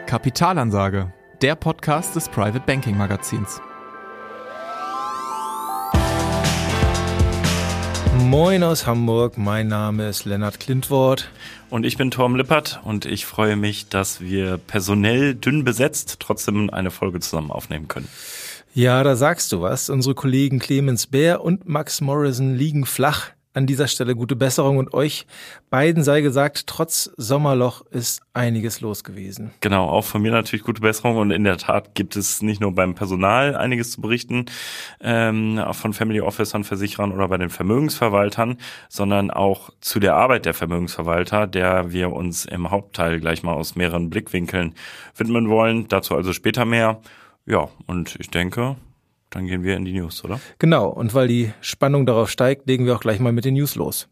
Kapitalansage, der Podcast des Private Banking Magazins. Moin aus Hamburg, mein Name ist Lennart Klintwort. Und ich bin Torben Lippert und ich freue mich, dass wir personell dünn besetzt trotzdem eine Folge zusammen aufnehmen können. Ja, da sagst du was. Unsere Kollegen Clemens Bär und Max Morrison liegen flach. An dieser Stelle gute Besserung und euch beiden sei gesagt, trotz Sommerloch ist einiges los gewesen. Genau, auch von mir natürlich gute Besserung und in der Tat gibt es nicht nur beim Personal einiges zu berichten, von Family Officern, Versicherern oder bei den Vermögensverwaltern, sondern auch zu der Arbeit der Vermögensverwalter, der wir uns im Hauptteil gleich mal aus mehreren Blickwinkeln widmen wollen. Dazu also später mehr. Ja, und ich denke, dann gehen wir in die News, oder? Genau, und weil die Spannung darauf steigt, legen wir auch gleich mal mit den News los.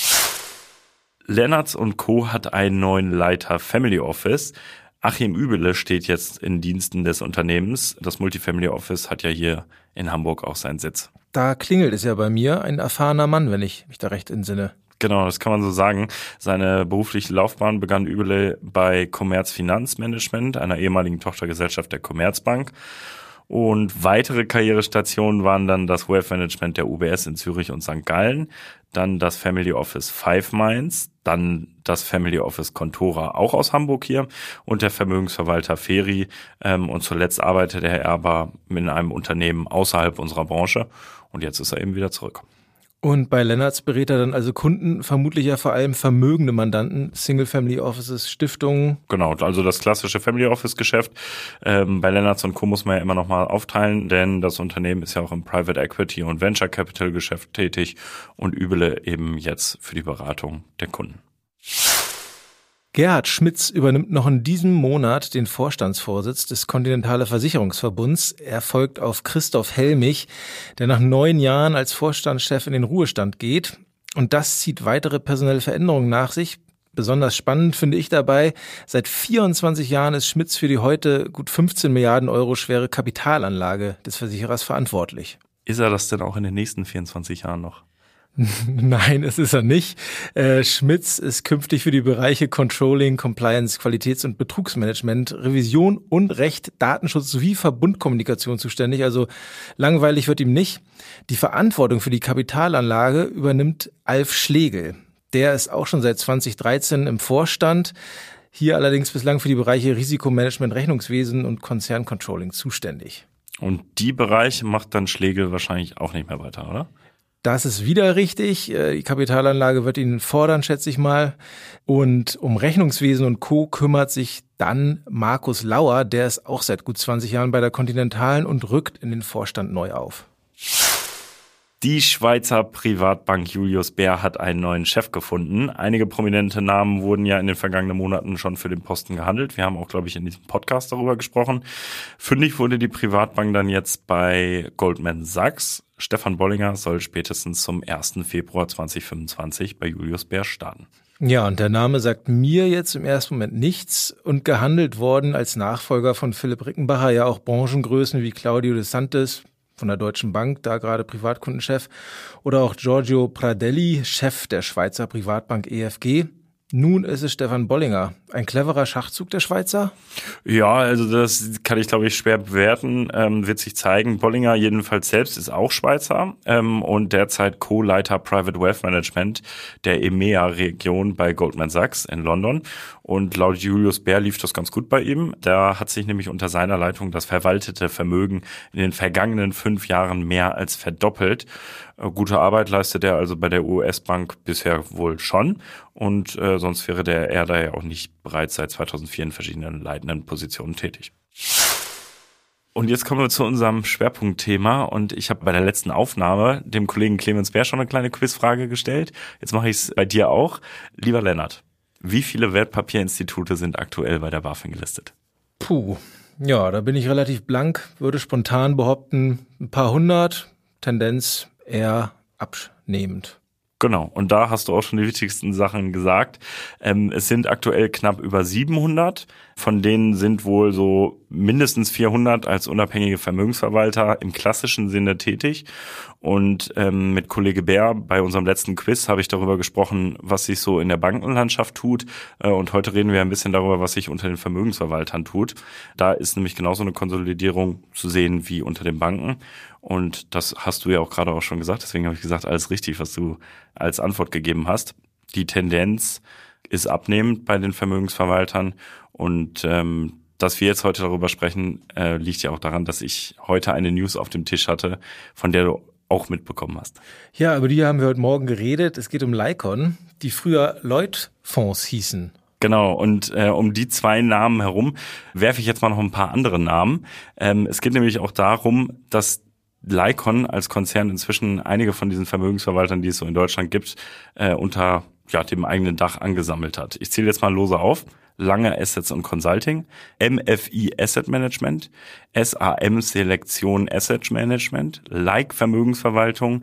Lennartz & Co. hat einen neuen Leiter Family Office. Achim Übele steht jetzt in Diensten des Unternehmens. Das Multifamily Office hat ja hier in Hamburg auch seinen Sitz. Da klingelt es ja bei mir, ein erfahrener Mann, wenn ich mich da recht entsinne. Genau, das kann man so sagen. Seine berufliche Laufbahn begann Übele bei Commerz Finanzmanagement, einer ehemaligen Tochtergesellschaft der Commerzbank. Und weitere Karrierestationen waren dann das Wealth Management der UBS in Zürich und St. Gallen, dann das Family Office 5 Mainz, dann das Family Office Contora, auch aus Hamburg hier, und der Vermögensverwalter Feri. Und zuletzt arbeitete er aber in einem Unternehmen außerhalb unserer Branche und jetzt ist er eben wieder zurück. Und bei Lennartz berät er dann also Kunden, vermutlich ja vor allem vermögende Mandanten, Single-Family Offices, Stiftungen. Genau, also das klassische Family Office Geschäft. Bei Lennartz & Co. muss man ja immer noch mal aufteilen, denn das Unternehmen ist ja auch im Private Equity und Venture Capital Geschäft tätig und Übele eben jetzt für die Beratung der Kunden. Gerhard Schmitz übernimmt noch in diesem Monat den Vorstandsvorsitz des Continentale Versicherungsverbunds. Er folgt auf Christoph Helmich, der nach 9 Jahren als Vorstandschef in den Ruhestand geht. Und das zieht weitere personelle Veränderungen nach sich. Besonders spannend finde ich dabei, seit 24 Jahren ist Schmitz für die heute gut 15 Milliarden Euro schwere Kapitalanlage des Versicherers verantwortlich. Ist er das denn auch in den nächsten 24 Jahren noch? Nein, es ist er nicht. Schmitz ist künftig für die Bereiche Controlling, Compliance, Qualitäts- und Betrugsmanagement, Revision und Recht, Datenschutz sowie Verbundkommunikation zuständig. Also langweilig wird ihm nicht. Die Verantwortung für die Kapitalanlage übernimmt Alf Schlegel. Der ist auch schon seit 2013 im Vorstand. Hier allerdings bislang für die Bereiche Risikomanagement, Rechnungswesen und Konzerncontrolling zuständig. Und die Bereiche macht dann Schlegel wahrscheinlich auch nicht mehr weiter, oder? Das ist wieder richtig. Die Kapitalanlage wird ihn fordern, schätze ich mal. Und um Rechnungswesen und Co. kümmert sich dann Markus Lauer. Der ist auch seit gut 20 Jahren bei der Continentalen und rückt in den Vorstand neu auf. Die Schweizer Privatbank Julius Baer hat einen neuen Chef gefunden. Einige prominente Namen wurden ja in den vergangenen Monaten schon für den Posten gehandelt. Wir haben auch, glaube ich, in diesem Podcast darüber gesprochen. Fündig wurde die Privatbank dann jetzt bei Goldman Sachs. Stefan Bollinger soll spätestens zum 1. Februar 2025 bei Julius Baer starten. Ja, und der Name sagt mir jetzt im ersten Moment nichts und gehandelt worden als Nachfolger von Philipp Rickenbacher, ja auch Branchengrößen wie Claudio de Santis von der Deutschen Bank, da gerade Privatkundenchef, oder auch Giorgio Pradelli, Chef der Schweizer Privatbank EFG. Nun ist es Stefan Bollinger. Ein cleverer Schachzug der Schweizer? Ja, also das kann ich, glaube ich, schwer bewerten. Wird sich zeigen. Bollinger jedenfalls selbst ist auch Schweizer und derzeit Co-Leiter Private Wealth Management der EMEA-Region bei Goldman Sachs in London. Und laut Julius Baer lief das ganz gut bei ihm. Da hat sich nämlich unter seiner Leitung das verwaltete Vermögen in den vergangenen 5 Jahren mehr als verdoppelt. Gute Arbeit leistet er also bei der US-Bank bisher wohl schon. Und sonst wäre er da ja auch nicht bereits seit 2004 in verschiedenen leitenden Positionen tätig. Und jetzt kommen wir zu unserem Schwerpunktthema. Und ich habe bei der letzten Aufnahme dem Kollegen Clemens Bär schon eine kleine Quizfrage gestellt. Jetzt mache ich es bei dir auch. Lieber Lennart, wie viele Wertpapierinstitute sind aktuell bei der BaFin gelistet? Ja, da bin ich relativ blank, würde spontan behaupten, ein paar hundert, Tendenz eher abnehmend. Genau, und da hast du auch schon die wichtigsten Sachen gesagt. Es sind aktuell knapp über 700, von denen sind wohl so mindestens 400 als unabhängige Vermögensverwalter im klassischen Sinne tätig. Und mit Kollege Bär bei unserem letzten Quiz habe ich darüber gesprochen, was sich so in der Bankenlandschaft tut. Und heute reden wir ein bisschen darüber, was sich unter den Vermögensverwaltern tut. Da ist nämlich genauso eine Konsolidierung zu sehen wie unter den Banken. Und das hast du ja auch gerade auch schon gesagt. Deswegen habe ich gesagt, alles richtig, was du als Antwort gegeben hast. Die Tendenz ist abnehmend bei den Vermögensverwaltern. Und dass wir jetzt heute darüber sprechen, liegt ja auch daran, dass ich heute eine News auf dem Tisch hatte, von der du auch mitbekommen hast. Ja, über die haben wir heute Morgen geredet. Es geht um Lycon, die früher Lloyd-Fonds hießen. Genau, und um die zwei Namen herum werfe ich jetzt mal noch ein paar andere Namen. Es geht nämlich auch darum, dass Lycon als Konzern inzwischen einige von diesen Vermögensverwaltern, die es so in Deutschland gibt, unter dem eigenen Dach angesammelt hat. Ich zähle jetzt mal lose auf. Lange Assets und Consulting, MFI Asset Management, SAM Selektion Asset Management, Like Vermögensverwaltung,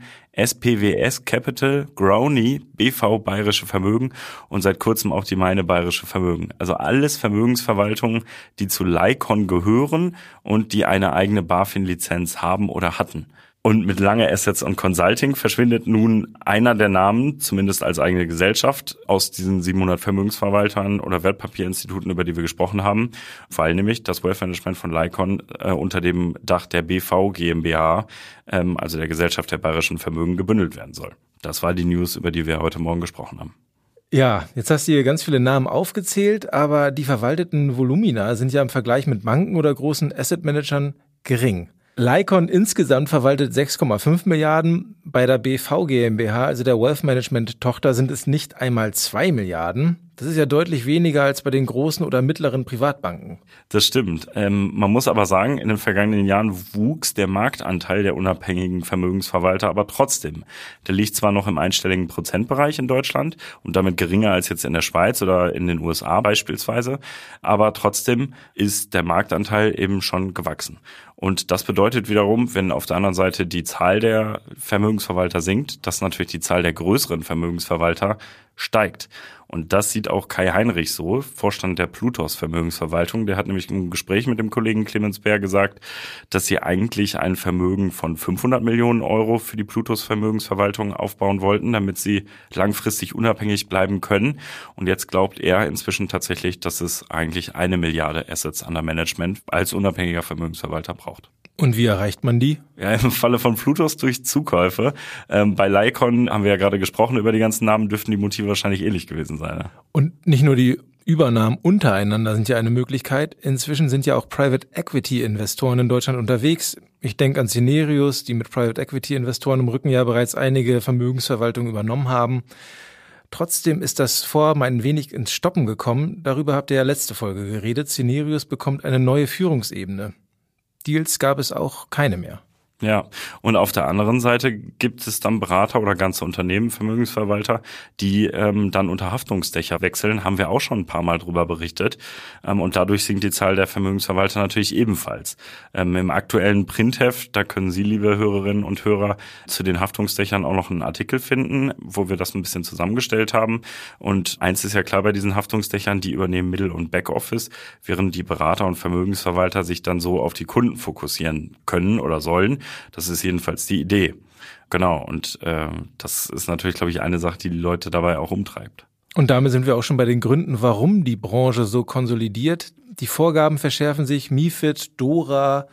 SPWS Capital, Growney, BV Bayerische Vermögen und seit kurzem auch die Meine Bayerische Vermögen. Also alles Vermögensverwaltungen, die zu Lycon gehören und die eine eigene BaFin-Lizenz haben oder hatten. Und mit Lange Assets und Consulting verschwindet nun einer der Namen, zumindest als eigene Gesellschaft, aus diesen 700 Vermögensverwaltern oder Wertpapierinstituten, über die wir gesprochen haben, weil nämlich das Wealth Management von Lycon unter dem Dach der BV GmbH, also der Gesellschaft der Bayerischen Vermögen, gebündelt werden soll. Das war die News, über die wir heute Morgen gesprochen haben. Ja, jetzt hast du hier ganz viele Namen aufgezählt, aber die verwalteten Volumina sind ja im Vergleich mit Banken oder großen Asset-Managern gering. Lycon insgesamt verwaltet 6,5 Milliarden. Bei der BV GmbH, also der Wealth Management Tochter, sind es nicht einmal 2 Milliarden. Das ist ja deutlich weniger als bei den großen oder mittleren Privatbanken. Das stimmt. Man muss aber sagen, in den vergangenen Jahren wuchs der Marktanteil der unabhängigen Vermögensverwalter aber trotzdem. Der liegt zwar noch im einstelligen Prozentbereich in Deutschland und damit geringer als jetzt in der Schweiz oder in den USA beispielsweise, aber trotzdem ist der Marktanteil eben schon gewachsen. Und das bedeutet wiederum, wenn auf der anderen Seite die Zahl der Vermögensverwalter sinkt, dass natürlich die Zahl der größeren Vermögensverwalter steigt. Und das sieht auch Kai Heinrich so, Vorstand der Plutos Vermögensverwaltung. Der hat nämlich im Gespräch mit dem Kollegen Clemens Bär gesagt, dass sie eigentlich ein Vermögen von 500 Millionen Euro für die Plutos Vermögensverwaltung aufbauen wollten, damit sie langfristig unabhängig bleiben können. Und jetzt glaubt er inzwischen tatsächlich, dass es eigentlich 1 Milliarde Assets under Management als unabhängiger Vermögensverwalter braucht. Und wie erreicht man die? Ja, im Falle von Plutos durch Zukäufe. Bei Lycon haben wir ja gerade gesprochen über die ganzen Namen, dürften die Motive wahrscheinlich ähnlich gewesen sein. Ja? Und nicht nur die Übernahmen untereinander sind ja eine Möglichkeit. Inzwischen sind ja auch Private Equity Investoren in Deutschland unterwegs. Ich denke an Cinerius, die mit Private Equity Investoren im Rücken ja bereits einige Vermögensverwaltungen übernommen haben. Trotzdem ist das Vorhaben ein wenig ins Stoppen gekommen. Darüber habt ihr ja letzte Folge geredet. Cinerius bekommt eine neue Führungsebene. Deals gab es auch keine mehr. Ja, und auf der anderen Seite gibt es dann Berater oder ganze Unternehmen, Vermögensverwalter, die dann unter Haftungsdächer wechseln, haben wir auch schon ein paar Mal drüber berichtet. Und dadurch sinkt die Zahl der Vermögensverwalter natürlich ebenfalls. Im aktuellen Printheft, da können Sie, liebe Hörerinnen und Hörer, zu den Haftungsdächern auch noch einen Artikel finden, wo wir das ein bisschen zusammengestellt haben. Und eins ist ja klar bei diesen Haftungsdächern, die übernehmen Middle- und Backoffice, während die Berater und Vermögensverwalter sich dann so auf die Kunden fokussieren können oder sollen. Das ist jedenfalls die Idee. Genau, und das ist natürlich, glaube ich, eine Sache, die Leute dabei auch umtreibt. Und damit sind wir auch schon bei den Gründen, warum die Branche so konsolidiert. Die Vorgaben verschärfen sich. MiFID, DORA,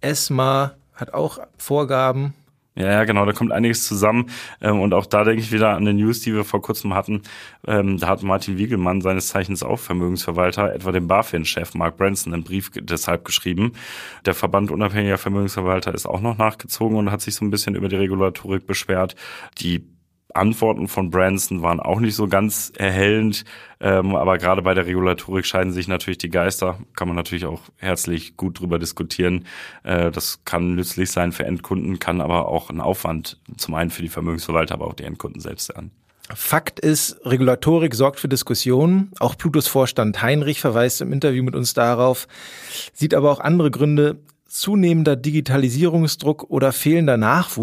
ESMA hat auch Vorgaben. Ja, genau, da kommt einiges zusammen. Und auch da denke ich wieder an eine News, die wir vor kurzem hatten. Da hat Martin Wiegelmann, seines Zeichens auch Vermögensverwalter, etwa dem BaFin-Chef Mark Branson einen Brief deshalb geschrieben. Der Verband unabhängiger Vermögensverwalter ist auch noch nachgezogen und hat sich so ein bisschen über die Regulatorik beschwert. Die Antworten von Branson waren auch nicht so ganz erhellend, aber gerade bei der Regulatorik scheiden sich natürlich die Geister. Kann man natürlich auch herzlich gut drüber diskutieren. Das kann nützlich sein für Endkunden, kann aber auch ein Aufwand zum einen für die Vermögensverwalter, aber auch die Endkunden selbst sein. Fakt ist, Regulatorik sorgt für Diskussionen. Auch Plutos Vorstand Heinrich verweist im Interview mit uns darauf, sieht aber auch andere Gründe: zunehmender Digitalisierungsdruck oder fehlender Nachwuchs.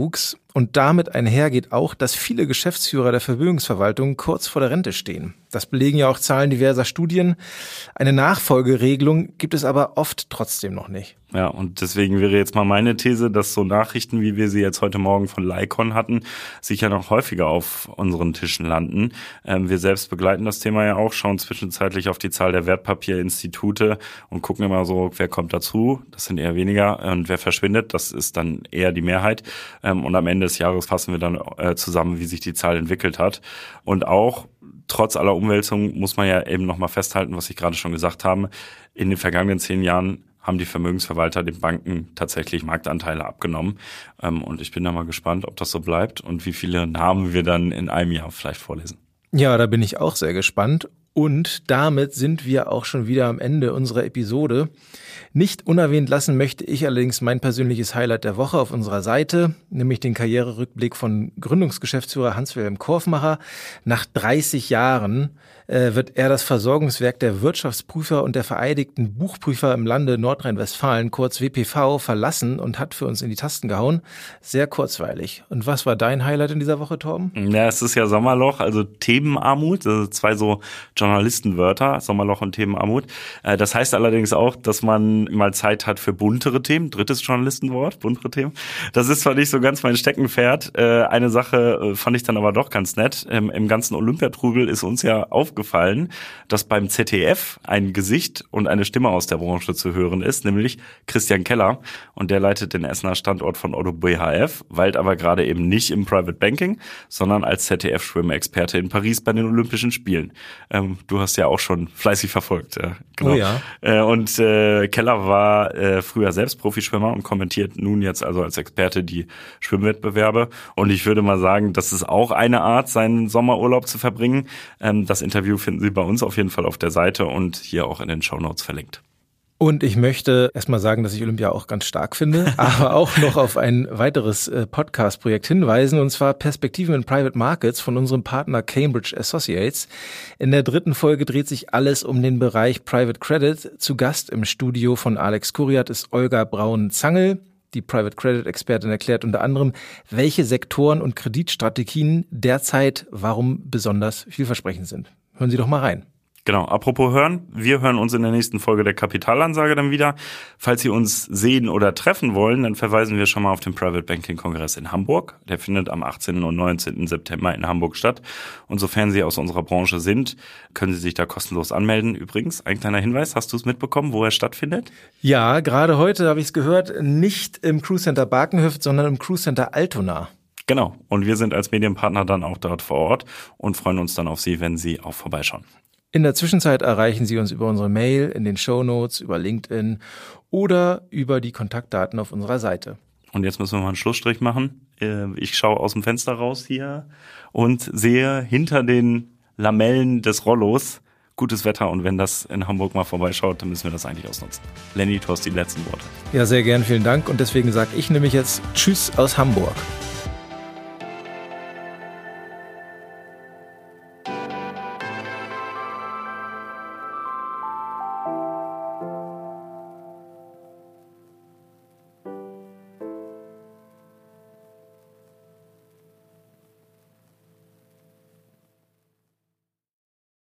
Und damit einhergeht auch, dass viele Geschäftsführer der Vermögensverwaltung kurz vor der Rente stehen. Das belegen ja auch Zahlen diverser Studien. Eine Nachfolgeregelung gibt es aber oft trotzdem noch nicht. Ja, und deswegen wäre jetzt mal meine These, dass so Nachrichten, wie wir sie jetzt heute Morgen von Lycon hatten, sicher noch häufiger auf unseren Tischen landen. Wir selbst begleiten das Thema ja auch, schauen zwischenzeitlich auf die Zahl der Wertpapierinstitute und gucken immer so, wer kommt dazu, das sind eher weniger, und wer verschwindet, das ist dann eher die Mehrheit. Und am Ende des Jahres fassen wir dann zusammen, wie sich die Zahl entwickelt hat. Und auch trotz aller Umwälzungen muss man ja eben nochmal festhalten, was ich gerade schon gesagt habe, in den vergangenen 10 Jahren haben die Vermögensverwalter den Banken tatsächlich Marktanteile abgenommen. Und ich bin da mal gespannt, ob das so bleibt und wie viele Namen wir dann in einem Jahr vielleicht vorlesen. Ja, da bin ich auch sehr gespannt. Und damit sind wir auch schon wieder am Ende unserer Episode. Nicht unerwähnt lassen möchte ich allerdings mein persönliches Highlight der Woche auf unserer Seite, nämlich den Karriererückblick von Gründungsgeschäftsführer Hans-Wilhelm Korfmacher. Nach 30 Jahren wird er das Versorgungswerk der Wirtschaftsprüfer und der Vereidigten Buchprüfer im Lande Nordrhein-Westfalen, kurz WPV, verlassen und hat für uns in die Tasten gehauen. Sehr kurzweilig. Und was war dein Highlight in dieser Woche, Torben? Ja, es ist ja Sommerloch, also Themenarmut, also 2 so Journalistenwörter, Sommerloch und Themenarmut. Das heißt allerdings auch, dass man mal Zeit hat für buntere Themen. 3. Journalistenwort, buntere Themen. Das ist zwar nicht so ganz mein Steckenpferd. Eine Sache fand ich dann aber doch ganz nett. Im ganzen Olympiatrubel ist uns ja aufgefallen, dass beim ZDF ein Gesicht und eine Stimme aus der Branche zu hören ist, nämlich Christian Keller. Und der leitet den Essener Standort von Otto BHF, weilt aber gerade eben nicht im Private Banking, sondern als ZDF-Schwimmexperte in Paris bei den Olympischen Spielen. Du hast ja auch schon fleißig verfolgt. Genau. Oh ja. Und Keller war früher selbst Profischwimmer und kommentiert nun jetzt also als Experte die Schwimmwettbewerbe. Und ich würde mal sagen, das ist auch eine Art, seinen Sommerurlaub zu verbringen. Das Interview finden Sie bei uns auf jeden Fall auf der Seite und hier auch in den Shownotes verlinkt. Und ich möchte erstmal sagen, dass ich Olympia auch ganz stark finde, aber auch noch auf ein weiteres Podcast-Projekt hinweisen, und zwar Perspektiven in Private Markets von unserem Partner Cambridge Associates. In der 3. Folge dreht sich alles um den Bereich Private Credit. Zu Gast im Studio von Alex Kuriat ist Olga Braun-Zangel. Die Private Credit Expertin erklärt unter anderem, welche Sektoren und Kreditstrategien derzeit warum besonders vielversprechend sind. Hören Sie doch mal rein. Genau, apropos hören, wir hören uns in der nächsten Folge der Kapitalansage dann wieder. Falls Sie uns sehen oder treffen wollen, dann verweisen wir schon mal auf den Private Banking Kongress in Hamburg. Der findet am 18. und 19. September in Hamburg statt. Und sofern Sie aus unserer Branche sind, können Sie sich da kostenlos anmelden. Übrigens, ein kleiner Hinweis, hast du es mitbekommen, wo er stattfindet? Ja, gerade heute habe ich es gehört, nicht im Cruise Center Barkenhöft, sondern im Cruise Center Altona. Genau, und wir sind als Medienpartner dann auch dort vor Ort und freuen uns dann auf Sie, wenn Sie auch vorbeischauen. In der Zwischenzeit erreichen Sie uns über unsere Mail, in den Shownotes, über LinkedIn oder über die Kontaktdaten auf unserer Seite. Und jetzt müssen wir mal einen Schlussstrich machen. Ich schaue aus dem Fenster raus hier und sehe hinter den Lamellen des Rollos gutes Wetter. Und wenn das in Hamburg mal vorbeischaut, dann müssen wir das eigentlich ausnutzen. Lenny, du hast die letzten Worte. Ja, sehr gern, vielen Dank. Und deswegen sage ich nämlich jetzt Tschüss aus Hamburg.